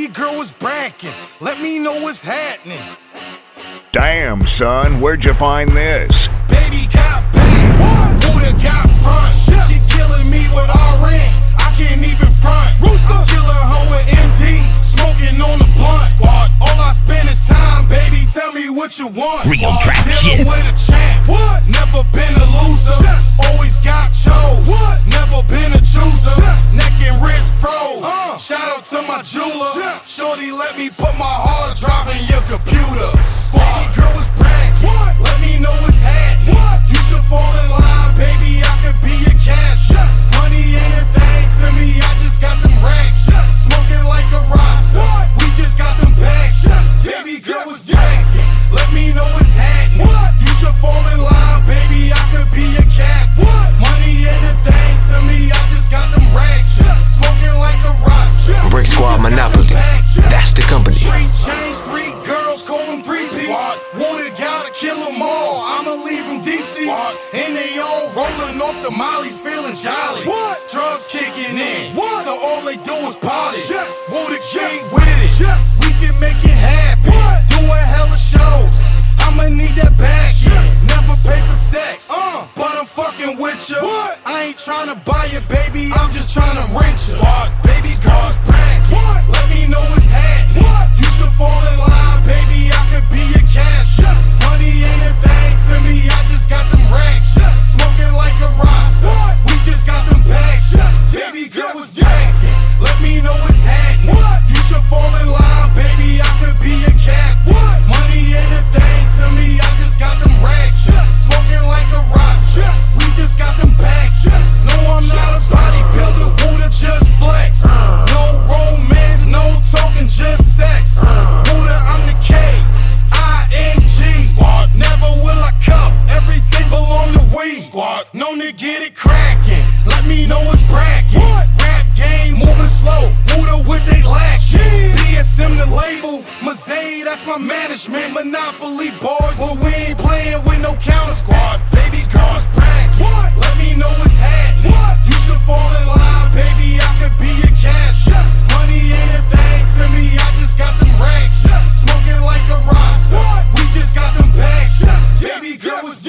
Baby girl was bragging, let me know what's happening. Damn, son, where'd you find this? Baby got back, Buddha got front. She killing me with RN, I can't even front. I'm killing her with MD, smoking on the blunt. All I spend is time, baby, tell me what you want. Real trap Dealing shit. with a champ, never been a loser. Always got chose, never been a chooser. Neck and wrist froze, shout out to my jeweler. Shorty let me put my hard drive in your computer. Baby girl was bragging, let me know what's happening. You should fall in line, baby, I could be your cash. Money ain't a thing to me, I just got them racks. Smoking like a roster, we just got them bags. Baby girl was bragging, let me know what's happening. You should fall in line, baby, I could be your cap. Money ain't a thing to me, I just got them racks. Smoking like a roster. Brick Squad Monopoly, that's the company. Straight change, 3 girls, call them 3Ps. Water gotta kill them all, I'ma leave them DC. And they all rolling off the mollies, feeling jolly. Drugs kicking in, so all they do is party. Water gang with it, we can make it happen. Doing hella shows, I'ma need that back. Never pay for sex, but I'm fucking with you. I ain't tryna buy you, baby, I'm just tryna rent you. Baby girl's bragging, let me know what's happening. You should fall in line, baby, I could be your cash. Money ain't a thing to me, I just got them racks. Smoking like a roster, we just got them bags. Baby girl was bragging, let me know what's happening. You should fall in line, baby, I could be your cap. Money ain't a thing to me, I just got them racks. Smoking like a roster, we just got them bags. No, I'm not a bodybuilder, Buddha just flex. No romance, no talking, just sex. Buddha, I'm the K-I-N-G. Never will I cuff, everything belong to we. Known to get it cracking, let me know what's bragging. Rap game moving slow, Buddha with they lack. BSM the label, Mazay, that's my management. Monopoly boys, but we ain't playing with no counter squad. Baby girls bragging, let me know what's happening. You should fall in line, baby, I could be your cash. Money ain't a thing to me, I just got them racks. Smoking like a roster, we just got them bags. Baby girl was